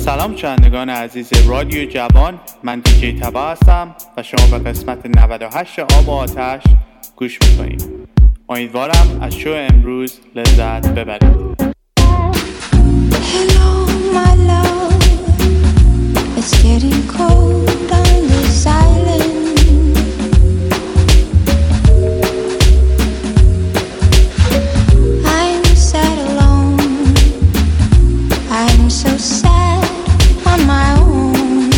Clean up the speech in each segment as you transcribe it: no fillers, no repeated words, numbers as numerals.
سلام شنوندگان عزیز رادیو جوان، من دیجی تبا هستم و شما به قسمت 98 آب و آتش گوش میکنید. امیدوارم از شو امروز لذت ببرید. Hello my love, it's getting cold on this island. I'm sad alone, I'm so sad on my own.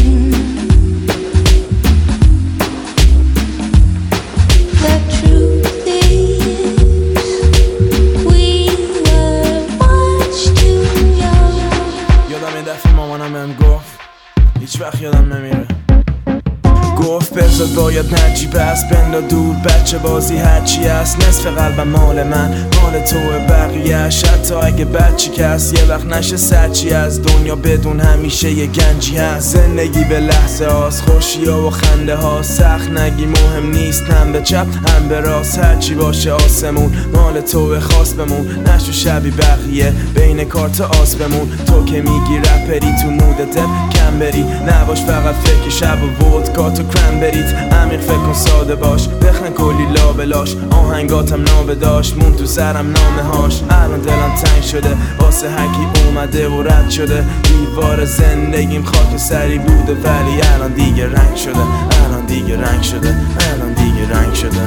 The truth is we were much too young. یادم یه دفعه مامانم بهم گفت هیچ وقت یادم نمیره، گفت بذار باید نجیب است بندا دور، بچه بازی هرچی است، نصف قلبم مال من مال توه، بقیه‌اش حتی اگه بچی کس یه وقت نشه سچی از دنیا بدون همیشه یه گنجی هست. زندگی به لحظه هاست، خوشی ها و خنده ها، سخت نگی مهم نیست، هم به چپ هم به راست، هرچی باشه آسمون مال توه، خواست بمون نشو شبی بقیه بین کارت آس بمون. تو که میگی رپری تو مودت کم بری، نباش فقط فکر شب و ودکات و کرنبریت، عمیق فکر کن ساده باش، بخن کلی لابلاش، آهنگاتم نابداشت مون تو سرم نامه هاش. الان دلم تنگ شده واسه هرکی اومده و رد شده، دیوار زندگیم خاک سری بوده ولی الان دیگه رنگ شده، الان دیگه رنگ شده، الان دیگه رنگ شده.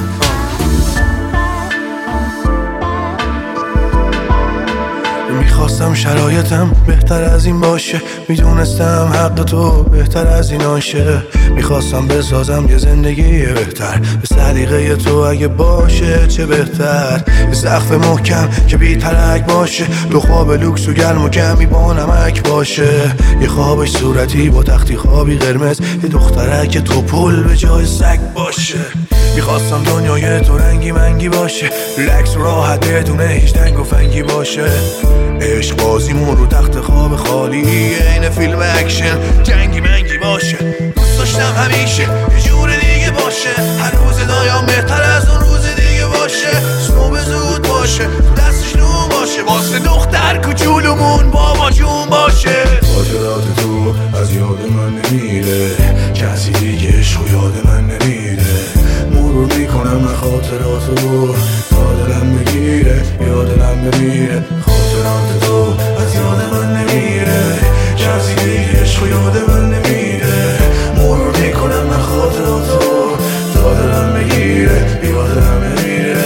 میخواستم شرایطم بهتر از این باشه، میدونستم حق تو بهتر از این آشه، میخواستم بسازم یه زندگی بهتر به سلیقه تو، اگه باشه چه بهتر. یه سقف محکم که بی ترک باشه، دو خواب لوکس و گرم و کمی با نمک باشه، یه خوابش صورتی با تختی خوابی قرمز، یه دخترک تو پل به جای سگ باشه. میخواستم دنیای تو رنگی منگی باشه، ریلکس و راحت بدون هیچ تنگ و فنگی باشه، عشق بازیمون رو تخت خواب خالی این فیلم اکشن جنگی منگی باشه. دوست داشتم همیشه یه جور دیگه باشه، هر روز دایم بهتر از اون روز دیگه باشه، صبح زود باشه دستش نون باشه، واسه دختر کوچولومون بابا جون باشه. خاطرات تو از یاد من نمیره، کسی دیگه عشق یاد من نمیره، مرور میکنم خاطراتو تا دلم بگیره یا دلم بمیره. خاطرات تو از یاد من نمیره، کسی دیگه عشق یاد من نمیره، مرور میکنم خاطراتو تا دلم بگیره یا دلم بمیره.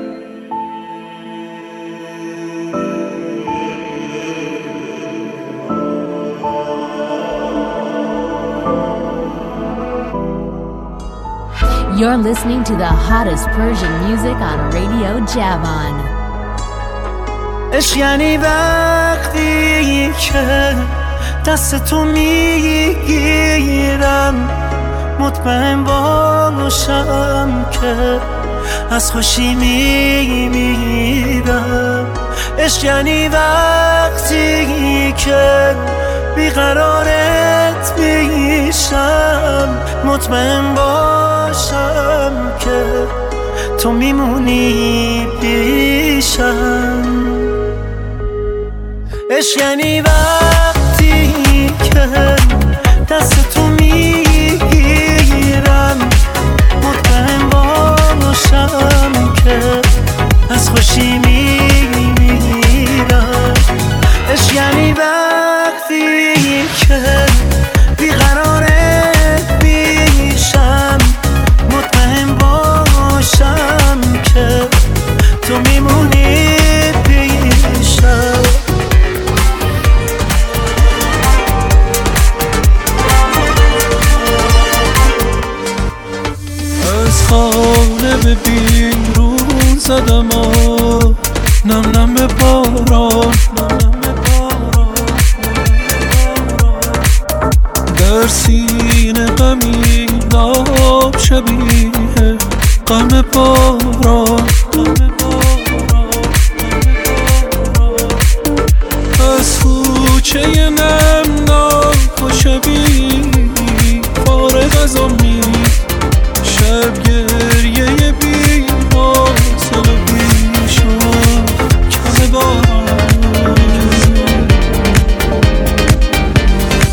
You're listening to the hottest Persian music on Radio Javan. عشق یعنی وقتی که دست تو میگیرم، مطمئن باشم که از خوشی میمیرم. عشق یعنی وقتی که بیقرارت میشم، مطمئن باشم که تو میمونی پیشم. عشق یعنی وقتی که دست تو میگیرم، مطمئن باشم که از خوشی میمیرم. عشق یعنی وقتی که بیقرارت میشم، مطمئن باشم که تو میمونی پیشم. از خانه به بیرون زدم نم نم به باران، در سینه غمی ناب شبیه غم باران. از کوچه نمناک و شبیه فارغ از امید، شب گریه بی حاصل بی شد کم باران.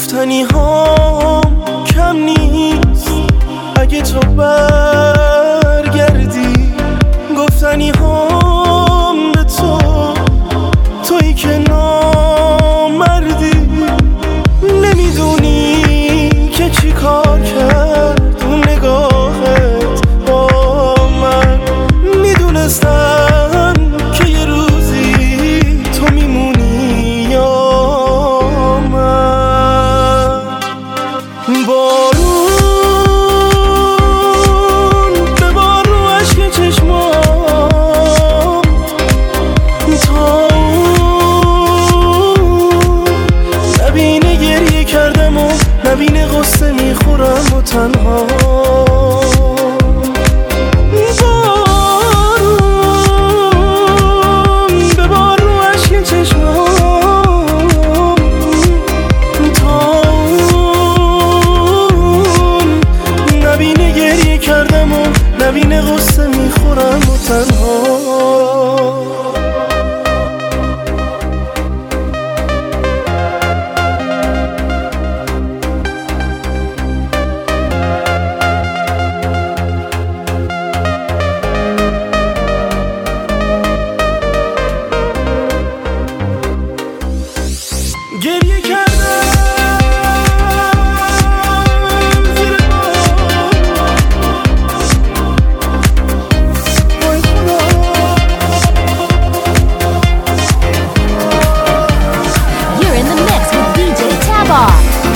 گفتنی ها کم نیست اگه تو برگردی، گفتنی ها به تو، تویی که نامردی. نمیدونی که چی کار کرد اون نگاهت با من. میدونستم که یه روزی تو میمونی یا من. بارون ببار رو عشق چشمام، تا نبینه گریه کردم و نبینه غصه میخورم و تنها. بارون ببار رو عشق چشمام، تا نبینه گریه کردم و نبینه غصه میخورم و تنها. گریه کردم زیر وای خدا. You're in the mix with DJ Tabar.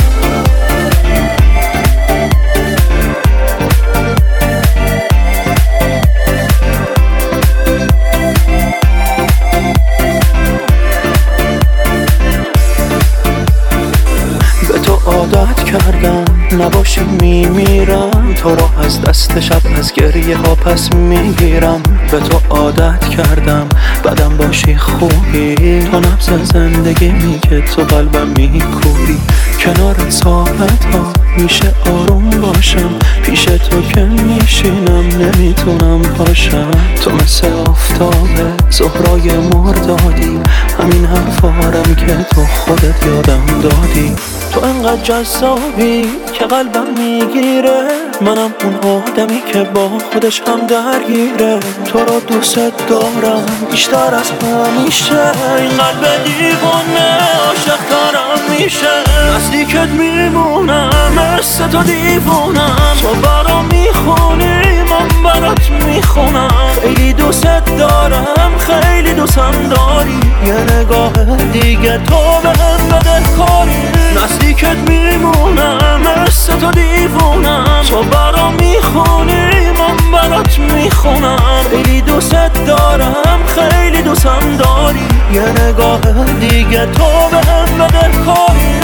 به تو عادت کردم نباشی میمیرم، تو رو از دست شب از گریه ها پس میگیرم. به تو عادت کردم بدم باشی خوبی، تو نبض زندگی میگه تو قلبم میکوبی. کنار ساعت ها میشه آروم باشم، پیش تو که میشینم نمیتونم پاشم. تو مثل آفتابه زهرای مردادی، همین حرفارم که تو خودت یادم دادی. تو انقدر جذابی که قلبم میگیره، منم اون آدمی که با خودش هم درگیره. تو رو دوست دارم بیشتر از همیشه، این قلب دیوانه عاشق دارم میشه. نزدیکت میمونم مثل تو دیوونم، تو برام میخونی من برات میخونم. خیلی دوست دارم خیلی دوستم داری، یه نگاه دیگه تو بهم بده کاری. نزدیکت میمونم مثل تو دیوونم، تو برام میخونی من برات میخونم. خیلی دوست دارم خیلی دوستم داری، یه نگاه دیگه تو بهم بده کاری.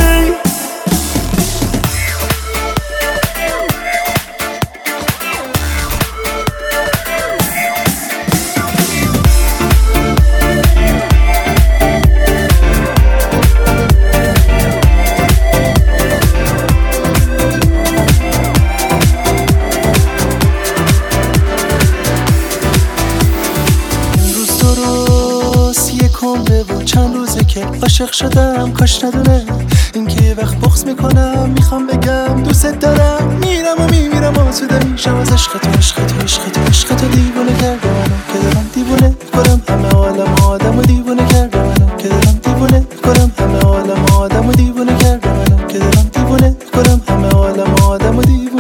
عاشق شدم کاش ندونه اینکه یه وقت بغض میکنم. میخوام بگم دوست دارم، میرم و میمیرم آسوده میشم از عشق تو. عشق تو عشق تو عشق تو دیوونه کرده منو که دارم دیوونه کنم همه عالم آدم و دیوونه کرده منو که دارم دیوونه کنم همه عالم آدم و دیوونه کرده منو که دارم دیوونه کنم همه عالم آدم و دیوونه.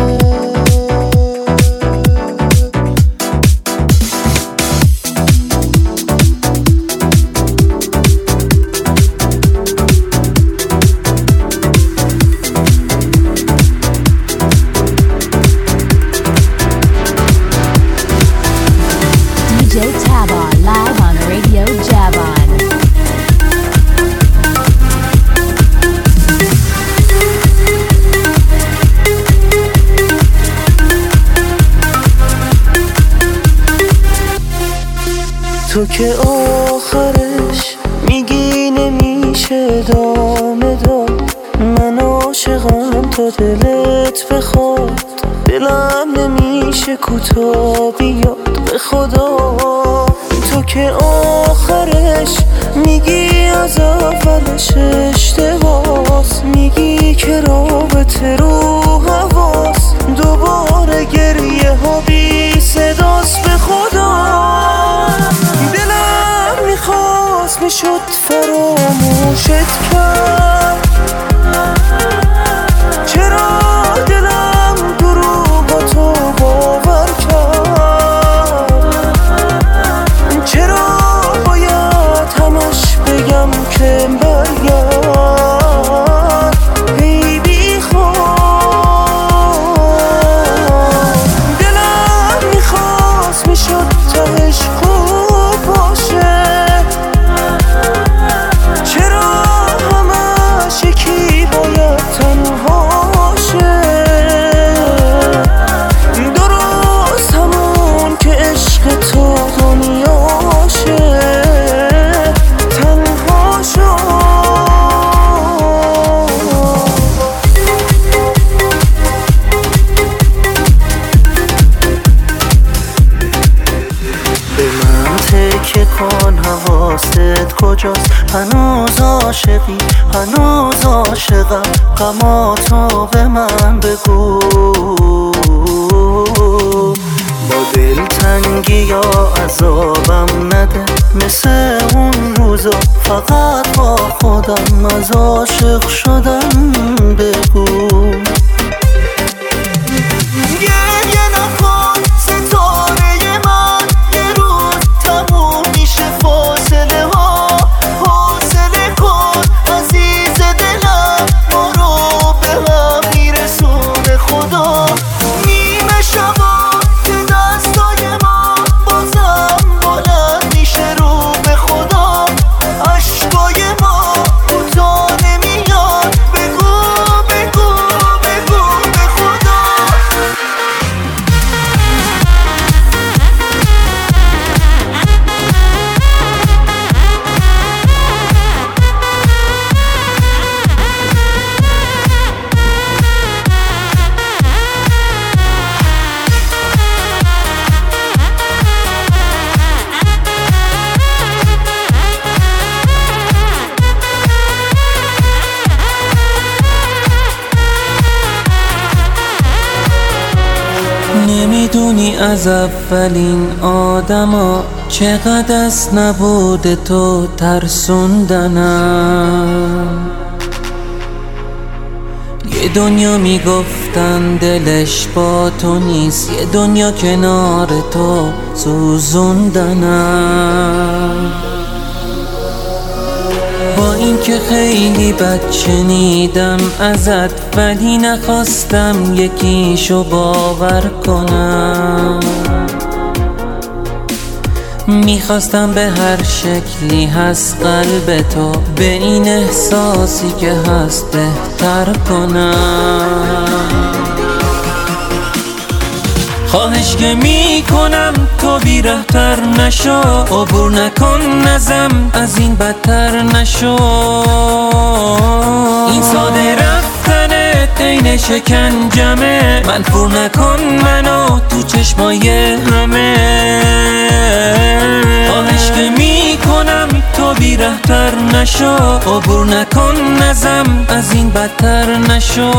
تو که آخرش میگی نمیشه ادامه داد، من عاشقم تا دلت بخواد، دلم نمیشه کوتاه بیاد به خدا. تو که آخرش میگی از اولش اشتباس، میگی رابطه رو حواس دوباره گریه ها بی صداست به خدا دلم میخواست میشد فراموشت کرد چرا دلم دروغاتو باور کرد چرا باید همش بگم که برگرد ای بی خواب دلم میخواست میشد تهش خوب باشه چرا همش یکی باید تنها شه درست همون که عشق تو دنیاشه تنها شد به من تکه کن حواست کجاست هنوز عاشقی هنوز عاشقم غماتو به من بگو با دلتنگی یا عذابم نده مثل اون روزا فقط با خودم از عاشق شدم بگو گریه نکن ستاره من یه روز تموم میشه فاصله ها حوصله کن عزیز دلم ما رو به هم میرسونه خدا نیمه شبا که دستای ما بازم بلند میشه رو به خدا عشقای ما کوتاه نمیاد بگو بگو بگو به خدا نمیدونی از اولین آدما چقدر از نبود تو ترسوندنم یه دنیا میگفتن دلش با تو نیست یه دنیا کنار تو سوزوندنم با اینکه خیلی بد شنیدم ازت ولی نخواستم یکیشو باور کنم میخواستم به هر شکلی هست قلب تو به این احساسی که هست بهتر کنم خواهش که میکنم تو بیره‌تر نشو عبور نکن ازم از این بدتر نشو این ساده رفتنت عین شکنجمه منفور نکن منو تو چشمای همه خواهش که میکنم تو بیره‌تر نشو عبور نکن ازم از این بدتر نشو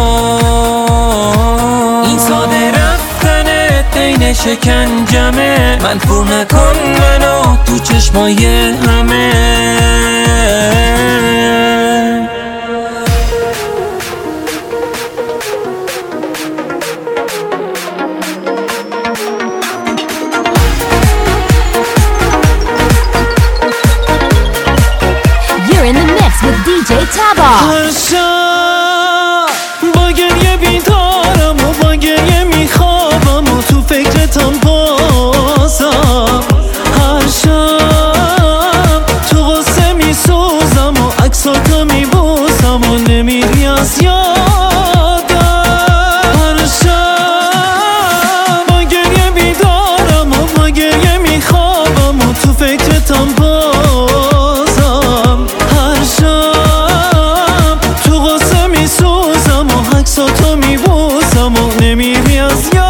این ساده رفتنت عین شکنجمه منفور نکن منو تو چشمای همه You're in the mix with DJ Taba. هر شب با گریه بیدارم و با گریه میخوابم و تو فکرتم بازم هر شب تو غصه میسوزم و عکساتو میبوسم و نمیری از یادم هر شب با گریه بیدارم و با گریه میخوابم و تو فکرتم بازم هر شب تو غصه میسوزم و عکساتو میبوسم و نمیری از یادم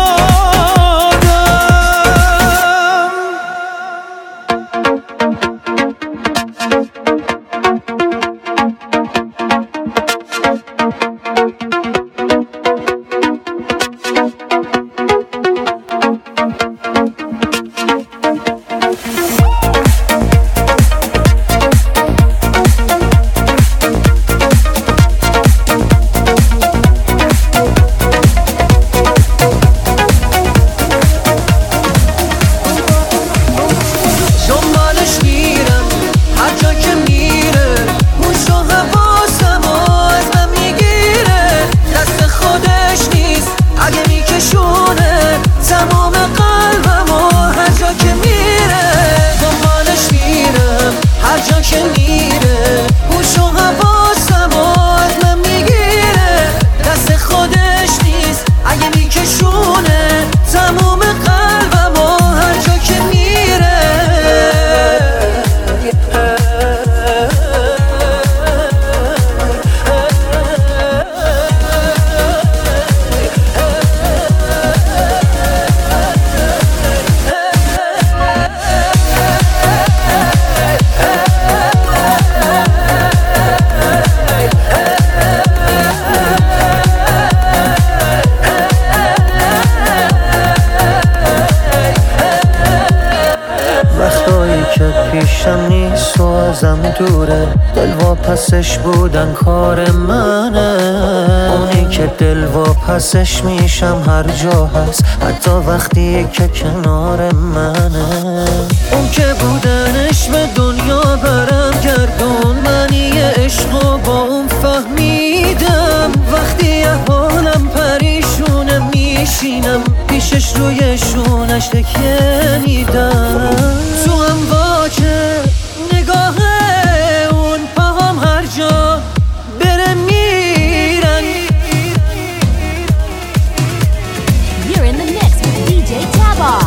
چشت پیشم نیست و ازم دوره، دل واپسش بودن کار منه. اونی که دل واپسش میشم هر جا هست، حتی وقتی که کنار منه. اون که بودنش به دنیا برم گردون، منی عشقو با اون فهمیدم. وقتی احوالم پریشونه میشینم پیشش روی شونش تکیه میدم. تو امواجه نگاه اون پاهم هر جا بره میرن. You're in the mix with DJ Tabar.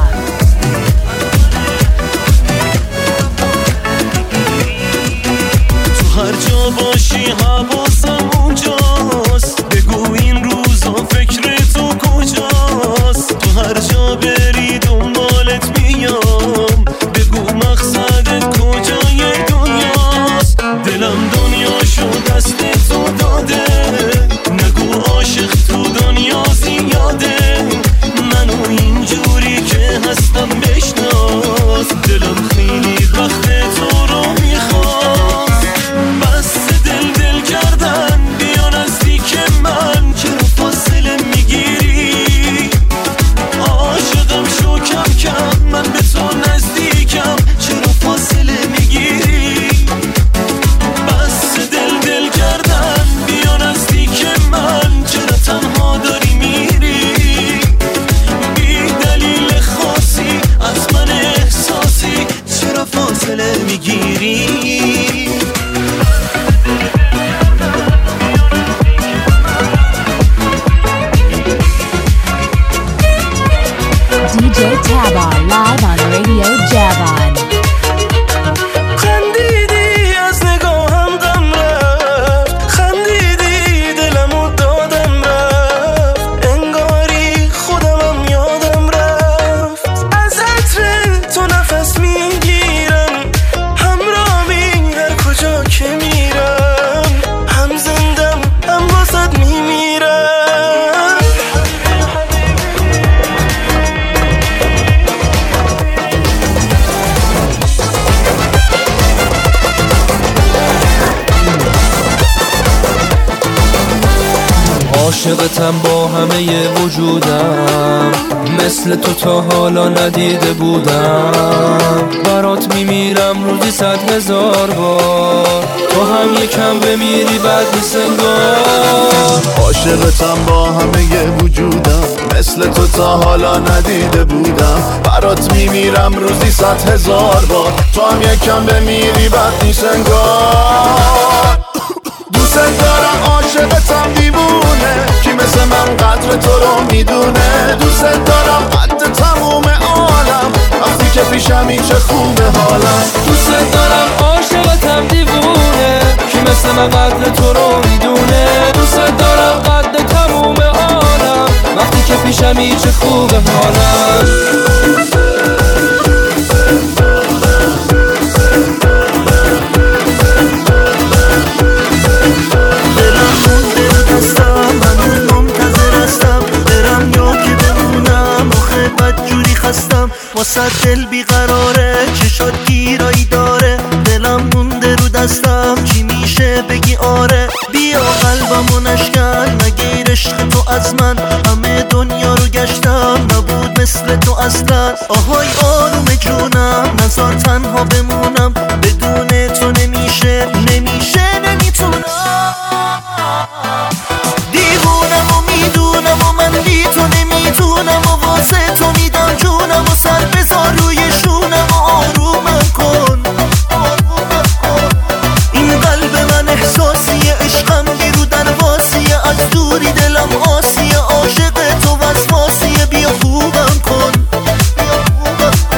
تو هر جا باشی حواسم اونجاست، بگو این روزا فکر تو کجاست. تو هر جا بری دنبالت میام، بگو مقصدت کجای دنیاست. دلم دنیاشو دست تو داده، نگو عاشق تو دنیا زیاده. منو اینجوری که هستم بشناس، دلم خیلی وقت تو رو میخواد. بس دل کردن بیا نزدیک من، چرا فاصله میگیری؟ عاشقم شو کم کم، من به تو نزدیکم، چرا فاصله میگیری؟ بس دل کردن بیا نزدیک من، چرا تنها داری میری؟ بی دلیل خاصی از من احساسی، چرا فاصله میگیری؟ DJ Tabar live on Radio Javon. خندیدی از نگاهم غم رفت، خندیدی دلمو دادم رفت، انگاری خودمم یادم رفت. از عطر تو نفس میگیرم، همراهی هر کجا که میرم، هم زندم هم واسد میمیرم. عاشقتم با همه وجودم، مثل تو تا حالا ندیده بودم. برات میمیرم روزی 100,000 بار، تو هم یکم بمیری بعد نیست انگار. عاشقتم با همه وجودم، مثل تو تا حالا ندیده بودم. برات میمیرم روزی 100,000 بار، تو هم یکم بمیری بعد نیست انگار. دوست دارم عاشقتم دیوونه، کی مثل من قدر تو رو میدونه. دوست دارم قد تموم عالم، وقتی که پیشمی چه خوبه حالم. دوست دارم عاشقتم دیوونه، کی مثل من قدر تو رو میدونه. دوست دارم قد تموم عالم، وقتی که پیشمی چه خوبه حالم. واسه دل بیقراره، چشات گیرایی داره. دلم مونده رو دستم، چی میشه بگی آره. بیا قلبمو نشکن، نگیر عشق تو از من. همه دنیا رو گشتم، نبود مثل تو اصلا. آهای آروم جونم، نذار تنها بمونم. بدون تو نمیشه نمیتونم. دیوونم و میدونم و من بی تو نمیتونم، و واسه تو میدم جونم. و سر بذار روی شونم و آرومم کن. این قلب من احساسیه، عشقم بیرو درواسیه. از دوری دلم آسیه، عاشق تو وسواسیه. بیا خوبم کن.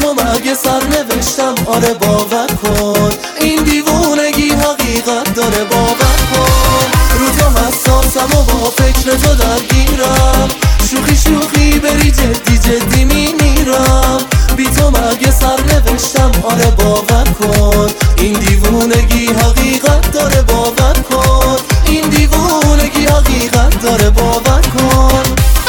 تو مگه سر نوشتم آره باور کن این دیوونگی حقیقت داره باور کن رو تو حساسم و با فکر تو درگیرم شوخی شوخی بری جدی جدی میمیرم بی تو مگه سر نوشتم آره باور کن این دیوونگی حقیقت داره باور کن این دیوونگی حقیقت داره باور کن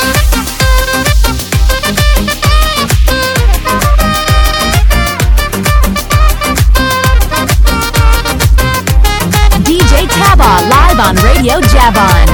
DJ Taba live on Radio Javon.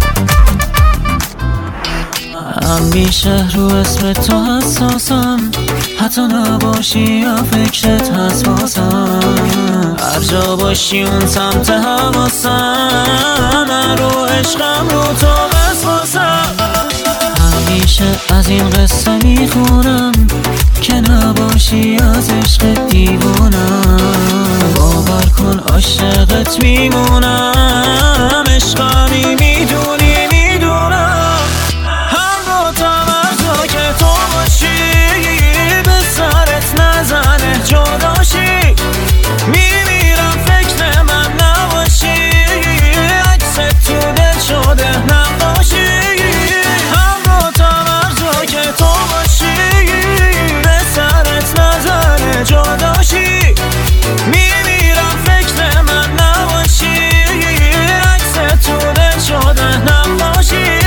همیشه رو اسم تو حساسم حتی نباشی یا فکرت هست بازم هر جا باشی اون سمت حواسم من رو عشقم رو تو بس بازم همیشه از این قصه میخونم که نباشی از عشق دیوونم باور کن عاشقت میمونم عشقمی میدونی میدونم هم رو تمرزا که تو باشی به سرت نزنه جداشی میمیرم فکر من نباشی عکست تو دل شده نباشی هم رو تمرزا که تو باشی به سرت نزنه جداشی میمیرم فکر من نباشی عکست تو دل شده نباشی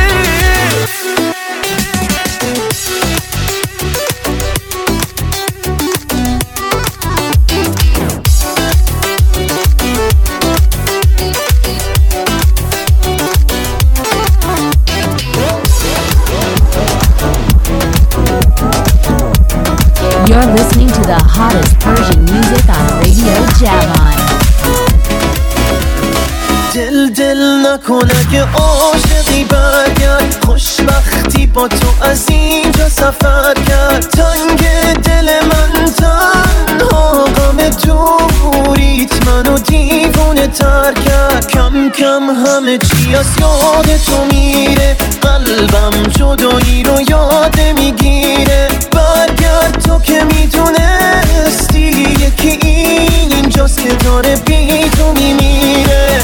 You're listening to the hottest Persian music on Radio Javon. دل نکنه که عاشقی برگرد خوشبختی با تو از اینجا سفر کرد تنگ دل من تنها غم دوریت منو دیوونه تر کرد کم کم همه چی از یاد تو میره قلبم جدایی رو یاد میگیره برگرد تو که میدونستی یکی اینجاست که داره بی تو میمیره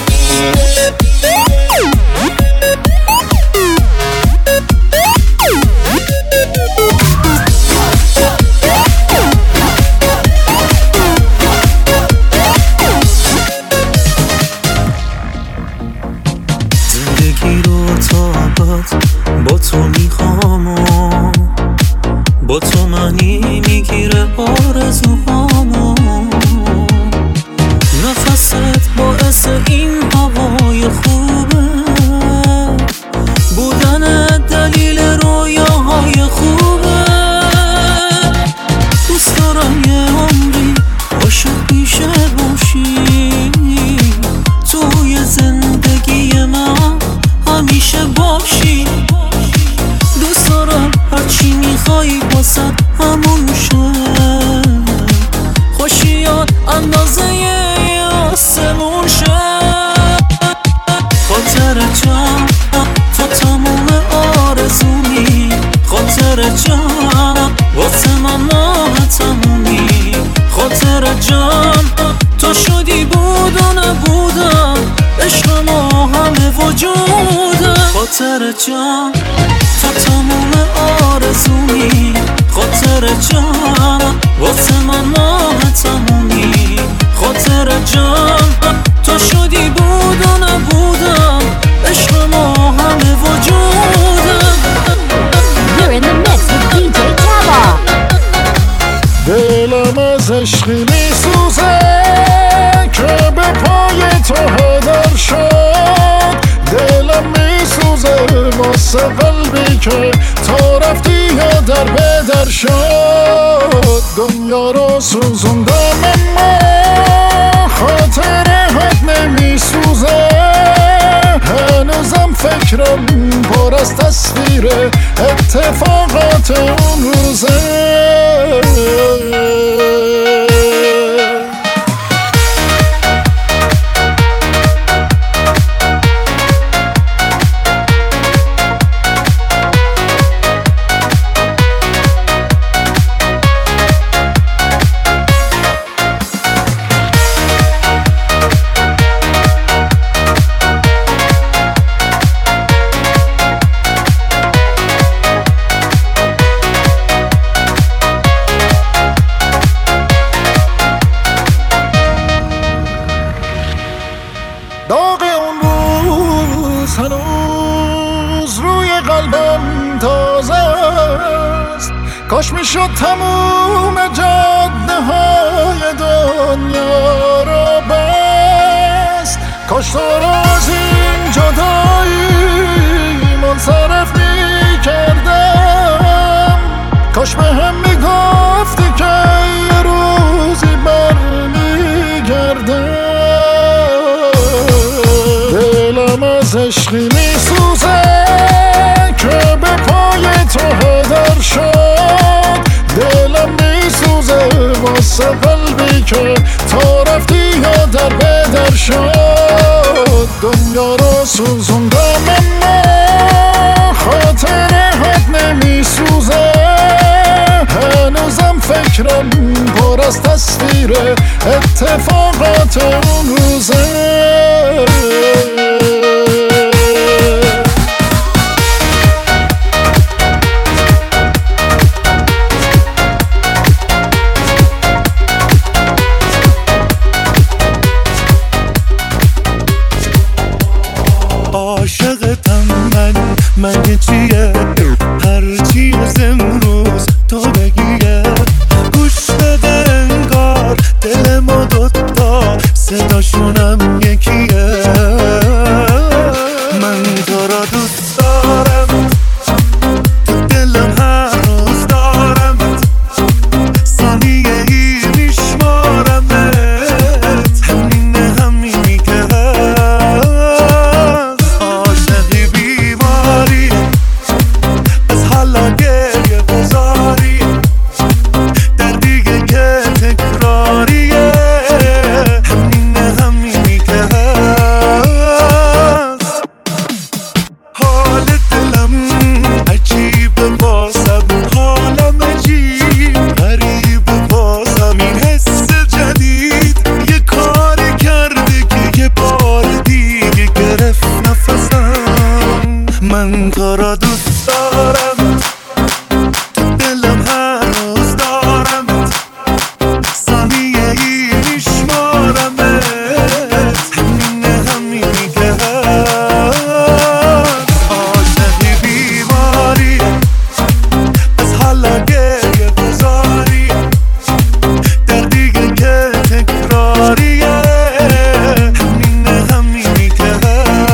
زندگی رو تا ابد با تو میخوام و با تو منی میگیره آرزوهامو نفست باعث این هوای خوبه بودن دلیل رویاهای خوبه دوست دارم یه عمری عاشق پیشه باشی توی زندگی من همیشه باشی دوست دارم هرچی میخوایی واسه همون شه خوشیات اندازه آسمون شه خاطر جان تو تموم آرزومی خاطر جان واسه من ماه تمومی خاطر جان تو شدی بود و نبودم عشق ما همه وجودم خاطر جان تو تموم آرزومی خاطر جان واسه من ماه تمومی خاطر جان تو شدی بود و نبودم عشق ما همه وجودم You're in the mix with DJ Taba. دلم از عشقی میسوزه که به پای تو هدر شد دلم میسوزه واسه قلبی که تو رفتی یا در به در شد دنیا رو سوزوندم اما خاطرهات نمیسوزه هنوزم فکرم پر از تصویر اتفاقات اون روزه کاش میشد تموم جاده های دنیا رو بست، کاش تو رو از این جدایی منصرف میکردم، کاش به هم میگفتی که یه روزی برمیگردم. دلم از عشقی میسوزه که به پای تو هدر شد، دلم میسوزه واسه قلبی که تا رفتی یا در بدر شد. دنیا رو سوزوندم اما خاطرهات نمیسوزه، هنوزم فکرم پر از تصویر اتفاقات اون روزه. عاشقتم من چیه هرچی از امروز تو بگیه، گوش بده انگار دل ما دوتا صداشونم یکیه. من تو را دوست دارم، تو دلم هر روز دارم، ثانیه ای میشمارمت، همینی که عاشقی بیماری از حالا گریه گذاری، دردیه که تکراریه، همینی که هست. حال دلم عجیبه بازم، حالم عجیب غریبه بازم، این حس جدید یه کاری کرده که یه بار دیگه گرفت نفسم. من تو را دوست دارم، تو دلم هر روز دارم، ثانیه ای میشمارمت، همینی که هست. عاشقی بیماری از حالا گریه گذاری، دردیه که تکراریه، همینی که هست.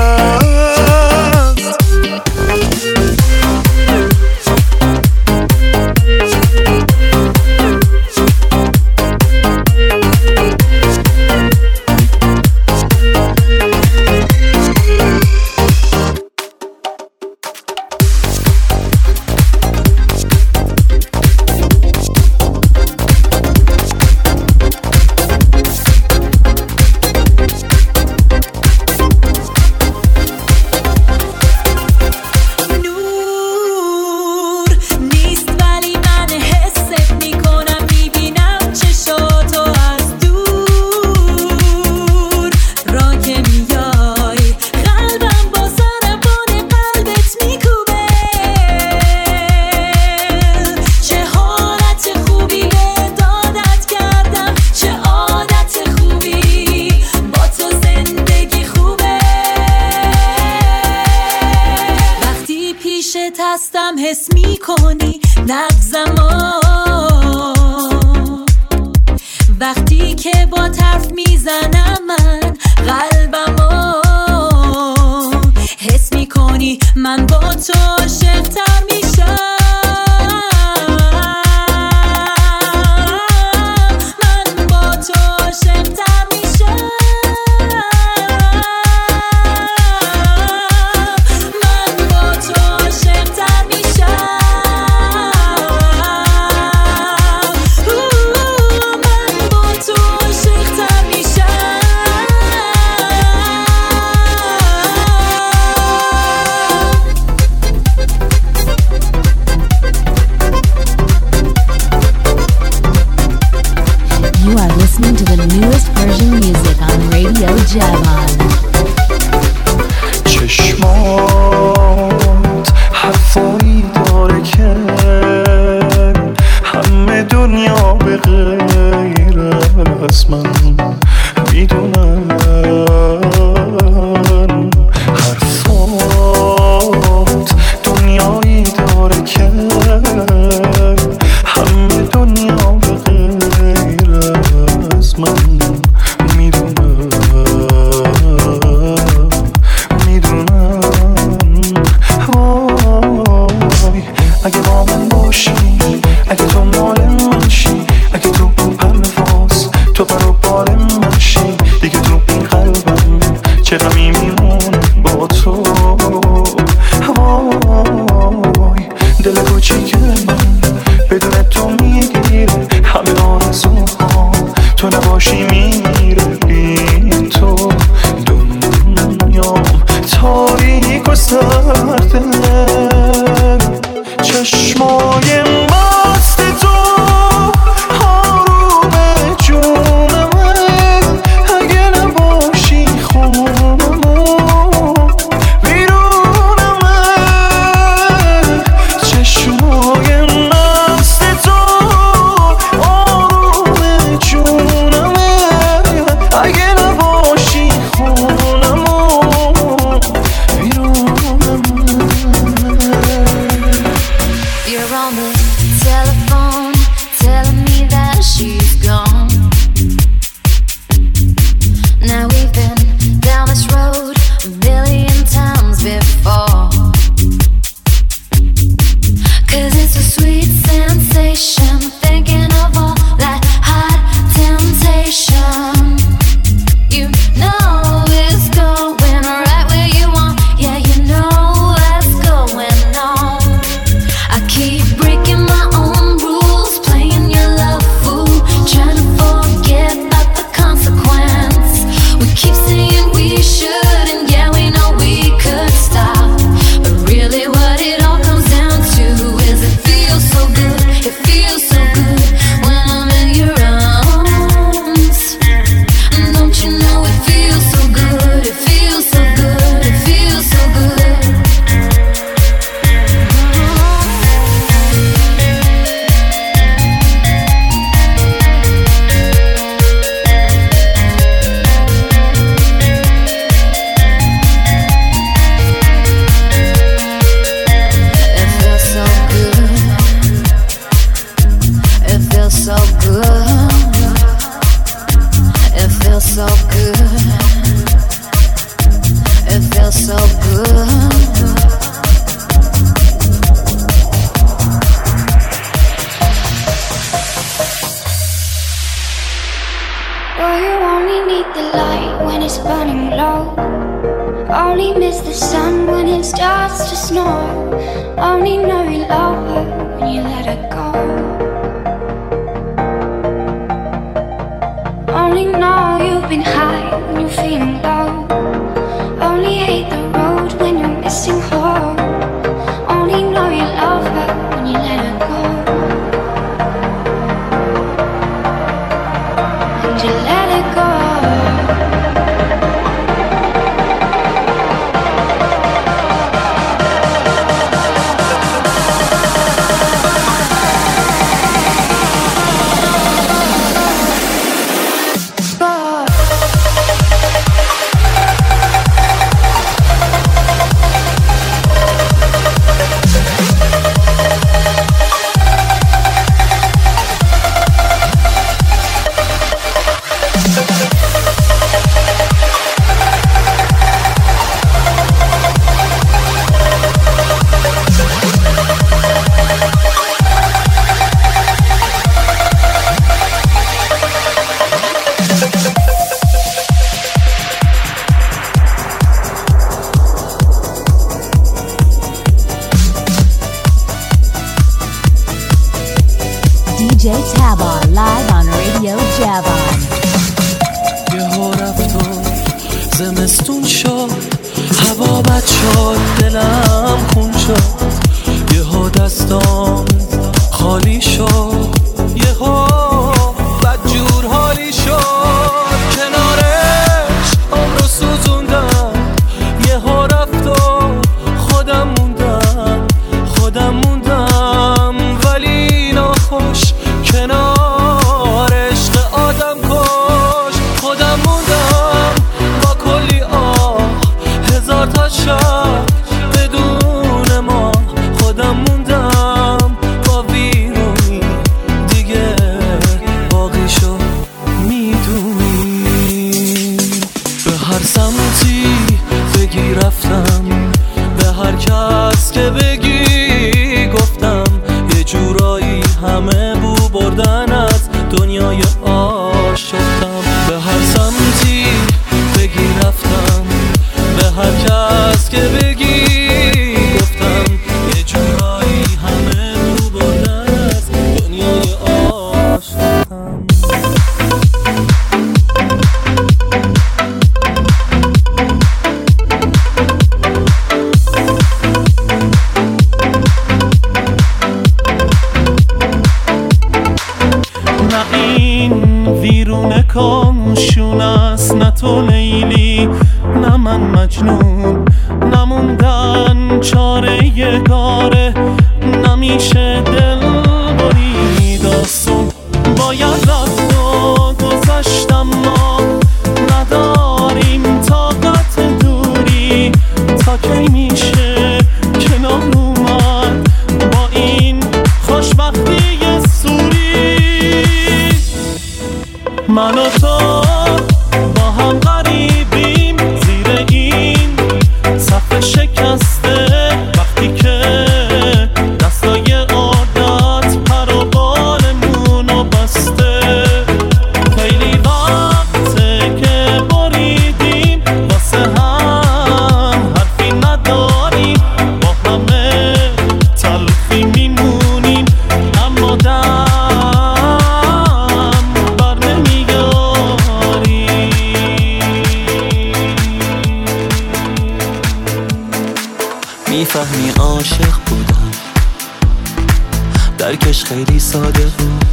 نور نیست ولی من حست میکنم، میبینم چشاتو از دور، را که میای قلبم با ضربان قلبت میکوبه. چه حالت خوبی دادت کردم، چه عادت خوبی با تو زندگی خوبه. وقتی پیشت هستم حس میکنی نغزمو، وقتی که با طرف میزنم من قلبمو، حس میکنی من با تو عاشق‌تر میشم. من با تو عاشق‌تر میشم. من با تو عاشق‌تر میشم. من با تو عاشق‌تر میشم. You are listening to the newest Persian music on Radio Javan. چشمات حرفایی داره که همه دنیا به غیر از من میدونن. حرفات دنیایی داره که Boy, you only need the light when it's burning low. Only miss the sun when it starts to snow. Only know you love her when you let her go. Only know you've been high when you're feeling low. Only hate the road when you're missing home. Only know you love her when you let her go. And you let her go. DJ Tabar live on Radio Javon. یهو رفت و زمستون شد، هوا بد شد، دلم خون شد. یهو دستام خالی شد، یهو بدجور حالی شد. کنارش عمرو سوزوندم، یهو رفت و خودم موندم ولی ناخوش کنار عشق آدم کش. خودم موندم با کلی آه، هزار تا شب بدون ما. خودم موندم با ویرونی، دیگه باقی شد میدونی. به هر سمتی بگی رفتم، به هر کس که بگی گفتم. یه جورایی همه بو بردن از دنیای آشفتم. به هر سمتی بگی رفتم، به هر کس که بگی گفتم. یه جورایی همه بو بردن از دنیای آشفتم. کامشون است، نه تو لیلی نه من مجنون. نموندن چاره کاره، نمیشه دل برید آسون. باید رفت و گذشتم، ما نداریم طاقت دوری. تا کی میشه کنار اومد با این خوشبختی سوری؟ من و تو با هم غریبیم زیر این صف شکسته. وقتی که دستای عادت پر و بالمونو بسته. خیلی وقته که بریدیم واسه هم، حرفی نداریم، با همه تلخی میمونیم. اما میفهمی عاشق بودم، درکش خیلی ساده بود.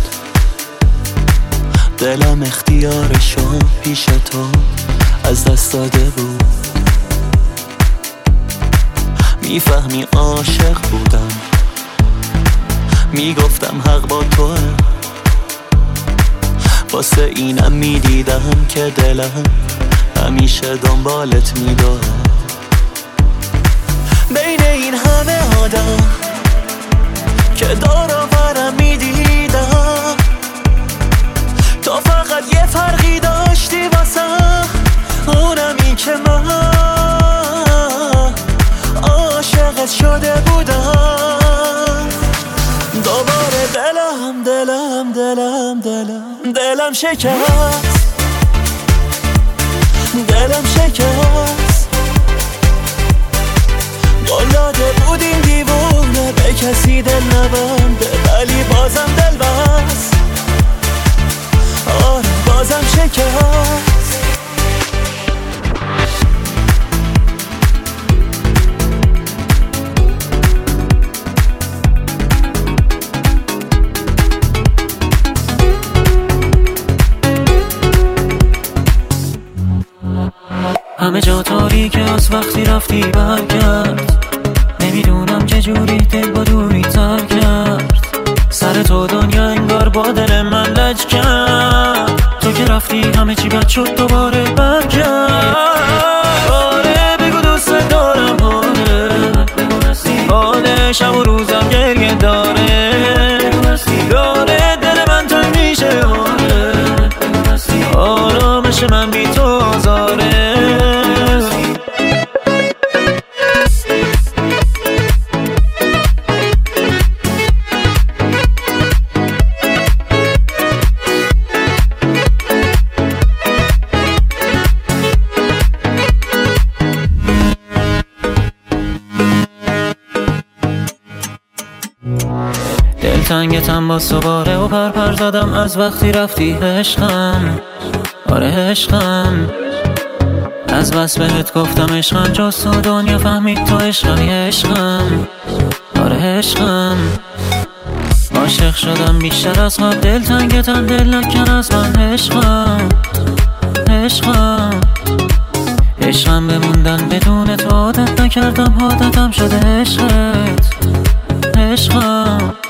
دلم اختیارشو پیش تو از دست داده بود. میفهمی عاشق بودم، میگفتم حق با توه. واسه اینم میدیدم که دلم همیشه دنبالت میدوه. بین این همه آدم که داراورم میدیدم، تو فقط یه فرقی داشتی واسم، اونم این که من عاشقت شده بودم. دوباره دلم شکست، دلم شکست داده بودیم دیوونه به کسی دل نبنده ولی بازم دل بست آره بازم شکست همه جا تاریک از وقتی رفتی برگرد نمیدونم چجوری دل با دوری تر کرد سر تو دنیا انگار با دل من لج کرد تو که رفتی همه چی بد شد دوباره برگرد آره بگو دوست دارم آره شب و روزم گریه داره داره دل من تنگ میشه آرامش من بی تو آزاره دلتنگتم با سواره و پرپر زدم از وقتی رفتی عشقم آره عشقم از بس بهت گفتم عشقم جز تو دنیا فهمید تو عشقمی عشقم آره عشقم عاشق شدم بیشتر از قبل دلتنگتم دل نکن از من عشقم عشقم عشقم بموندن بدون تو عادت نکردم عادتم شده عشقت عشقم